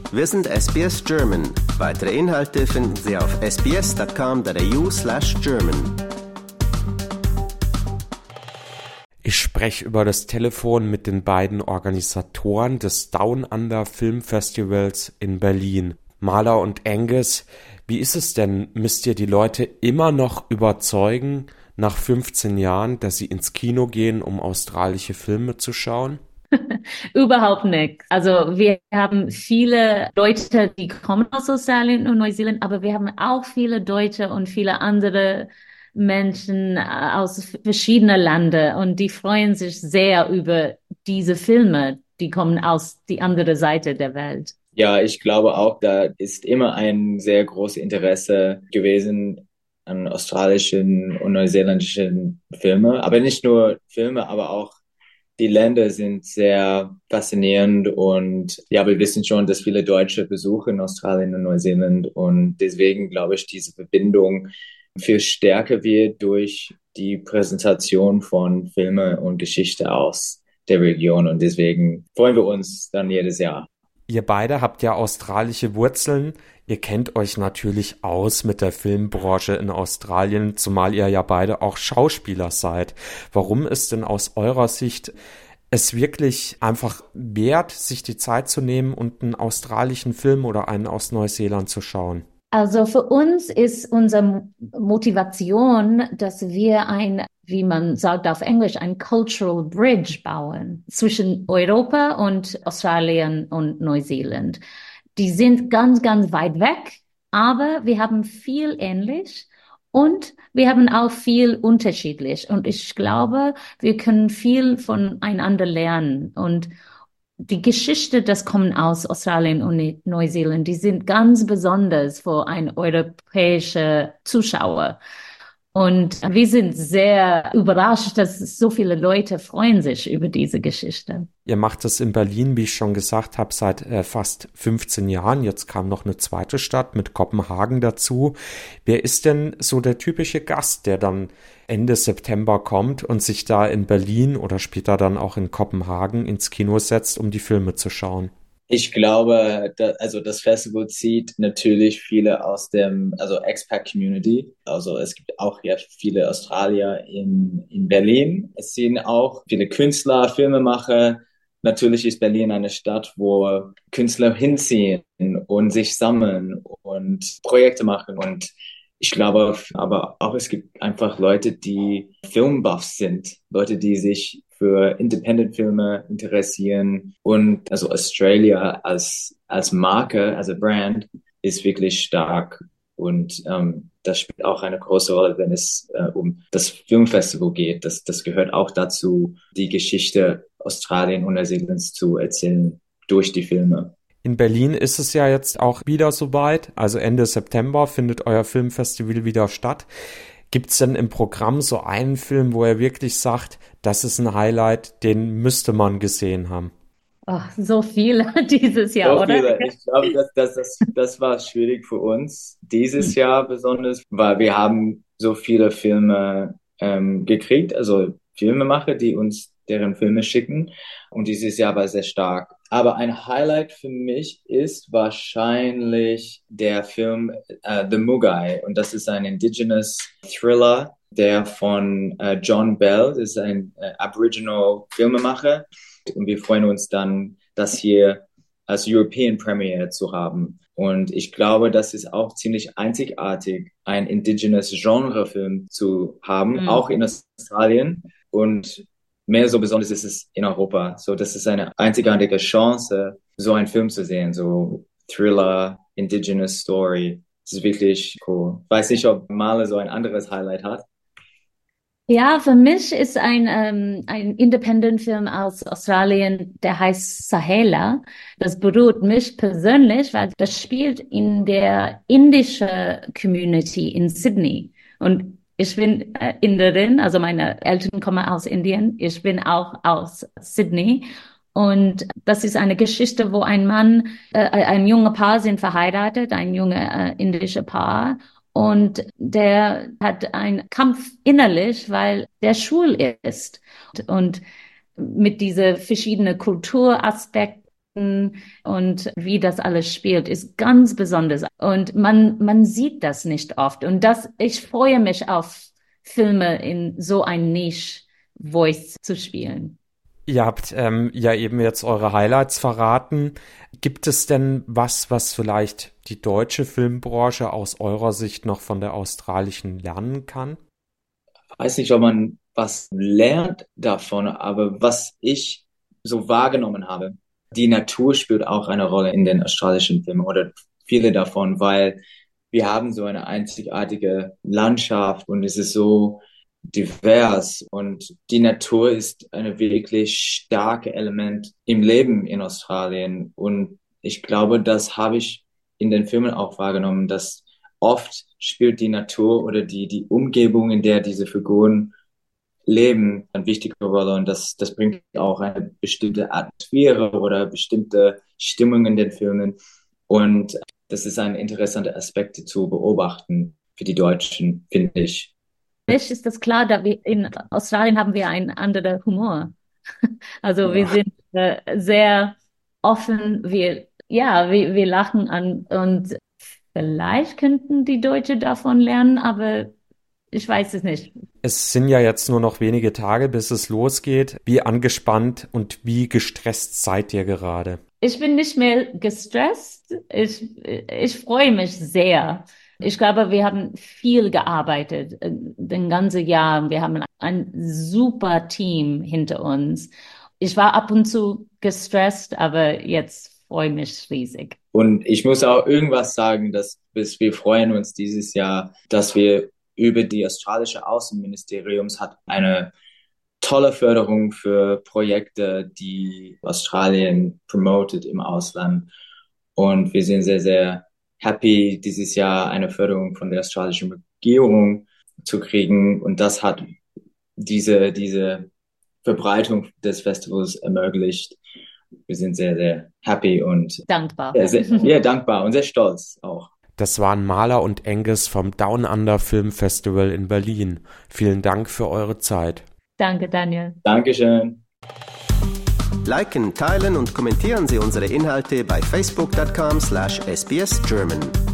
Wir sind SBS German. Weitere Inhalte finden Sie auf sbs.com.au/German. Ich spreche über das Telefon mit den beiden Organisatoren des Down Under Film Festivals in Berlin. Marla und Angus, wie ist es denn? Müsst ihr die Leute immer noch überzeugen, nach 15 Jahren, dass sie ins Kino gehen, um australische Filme zu schauen? Überhaupt nicht. Also wir haben viele Leute, die kommen aus Australien und Neuseeland, aber wir haben auch viele Deutsche und viele andere Menschen aus verschiedenen Ländern und die freuen sich sehr über diese Filme, die kommen aus die andere Seite der Welt. Ja, ich glaube auch, da ist immer ein sehr großes Interesse gewesen an australischen und neuseeländischen Filmen, aber nicht nur Filme, aber auch die Länder sind sehr faszinierend und ja, wir wissen schon, dass viele Deutsche besuchen Australien und Neuseeland und deswegen glaube ich, diese Verbindung viel stärker wird durch die Präsentation von Filmen und Geschichte aus der Region und deswegen freuen wir uns dann jedes Jahr. Ihr beide habt ja australische Wurzeln. Ihr kennt euch natürlich aus mit der Filmbranche in Australien, zumal ihr ja beide auch Schauspieler seid. Warum ist denn aus eurer Sicht es wirklich einfach wert, sich die Zeit zu nehmen und einen australischen Film oder einen aus Neuseeland zu schauen? Also für uns ist unsere Motivation, dass wir wie man sagt auf Englisch, ein Cultural Bridge bauen zwischen Europa und Australien und Neuseeland. Die sind ganz, ganz weit weg, aber wir haben viel ähnlich und wir haben auch viel unterschiedlich. Und ich glaube, wir können viel voneinander lernen. Und die Geschichte, das kommt aus Australien und Neuseeland, die sind ganz besonders für einen europäischen Zuschauer. Und wir sind sehr überrascht, dass so viele Leute freuen sich über diese Geschichte. Ihr macht das in Berlin, wie ich schon gesagt habe, seit fast 15 Jahren. Jetzt kam noch eine zweite Stadt mit Kopenhagen dazu. Wer ist denn so der typische Gast, der dann Ende September kommt und sich da in Berlin oder später dann auch in Kopenhagen ins Kino setzt, um die Filme zu schauen? Ich glaube, das Festival zieht natürlich viele aus Expat-Community. Also es gibt auch ja viele Australier in Berlin. Es ziehen auch viele Künstler, Filmemacher. Natürlich ist Berlin eine Stadt, wo Künstler hinziehen und sich sammeln und Projekte machen. Und ich glaube, aber auch es gibt einfach Leute, die Filmbuffs sind, Leute, die sich für Independent-Filme interessieren und also Australia als Marke, als Brand ist wirklich stark und das spielt auch eine große Rolle, wenn es um das Filmfestival geht. Das gehört auch dazu, die Geschichte Australien und Neuseelands zu erzählen durch die Filme. In Berlin ist es ja jetzt auch wieder soweit, also Ende September findet euer Filmfestival wieder statt. Gibt's denn im Programm so einen Film, wo er wirklich sagt, das ist ein Highlight, den müsste man gesehen haben? Oh, so viele dieses Jahr, so oder? Viele. Ich glaube, das war schwierig für uns dieses Jahr besonders, weil wir haben so viele Filme gekriegt, also Filmemacher, die uns deren Filme schicken und dieses Jahr war sehr stark. Aber ein Highlight für mich ist wahrscheinlich der Film The Mugai und das ist ein Indigenous Thriller, der von John Bell, das ist ein Aboriginal Filmemacher und wir freuen uns dann, das hier als European Premiere zu haben. Und ich glaube, das ist auch ziemlich einzigartig, ein Indigenous Genrefilm zu haben, auch in Australien und mehr so besonders ist es in Europa. So, das ist eine einzigartige Chance, so einen Film zu sehen. So Thriller, Indigenous Story. Das ist wirklich cool. Weiß nicht, ob Male so ein anderes Highlight hat. Ja, für mich ist ein Independent-Film aus Australien, der heißt Sahela. Das berührt mich persönlich, weil das spielt in der indischen Community in Sydney. Und ich bin Inderin, also meine Eltern kommen aus Indien. Ich bin auch aus Sydney. Und das ist eine Geschichte, wo ein junger Paar sind verheiratet, ein junge indische Paar. Und der hat einen Kampf innerlich, weil der schwul ist. Und mit diese verschiedenen Kulturaspekten und wie das alles spielt, ist ganz besonders. Und man sieht das nicht oft. Und ich freue mich auf Filme in so ein Niche-Voice zu spielen. Ihr habt ja eben jetzt eure Highlights verraten. Gibt es denn was vielleicht die deutsche Filmbranche aus eurer Sicht noch von der australischen lernen kann? Weiß nicht, ob man was lernt davon, aber was ich so wahrgenommen habe, die Natur spielt auch eine Rolle in den australischen Filmen oder viele davon, weil wir haben so eine einzigartige Landschaft und es ist so divers und die Natur ist ein wirklich starkes Element im Leben in Australien und ich glaube, das habe ich in den Filmen auch wahrgenommen, dass oft spielt die Natur oder die Umgebung, in der diese Figuren leben, eine wichtige Rolle und das bringt auch eine bestimmte Atmosphäre oder bestimmte Stimmung in den Filmen und das ist ein interessanter Aspekt zu beobachten für die Deutschen, finde ich. Mich ist das klar, dass wir in Australien haben wir einen anderen Humor. Also wir Ja. sind sehr offen, wir lachen an und vielleicht könnten die Deutschen davon lernen, aber ich weiß es nicht. Es sind ja jetzt nur noch wenige Tage, bis es losgeht. Wie angespannt und wie gestresst seid ihr gerade? Ich bin nicht mehr gestresst. Ich freue mich sehr. Ich glaube, wir haben viel gearbeitet, den ganzen Jahr. Wir haben ein super Team hinter uns. Ich war ab und zu gestresst, aber jetzt freue ich mich riesig. Und ich muss auch irgendwas sagen, wir freuen uns dieses Jahr, dass wir über die australische Außenministeriums hat eine tolle Förderung für Projekte, die Australien promotet im Ausland. Und wir sind sehr, sehr happy, dieses Jahr eine Förderung von der australischen Regierung zu kriegen. Und das hat diese Verbreitung des Festivals ermöglicht. Wir sind sehr, sehr happy und Dankbar. sehr dankbar und sehr stolz auch. Das waren Marla und Angus vom Down Under Film Festival in Berlin. Vielen Dank für eure Zeit. Danke, Daniel. Dankeschön. Liken, teilen und kommentieren Sie unsere Inhalte bei facebook.com/sbsgerman.